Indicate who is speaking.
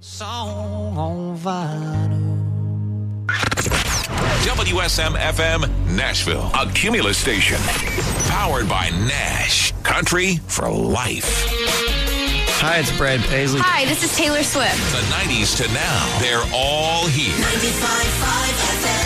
Speaker 1: Song on vinyl.
Speaker 2: WSM FM Nashville, a Cumulus station. Powered by Nash. Country for life.
Speaker 3: Hi, it's Brad Paisley.
Speaker 4: Hi, this is Taylor Swift.
Speaker 2: The 90s to now, they're all here.
Speaker 5: 95.5 FM.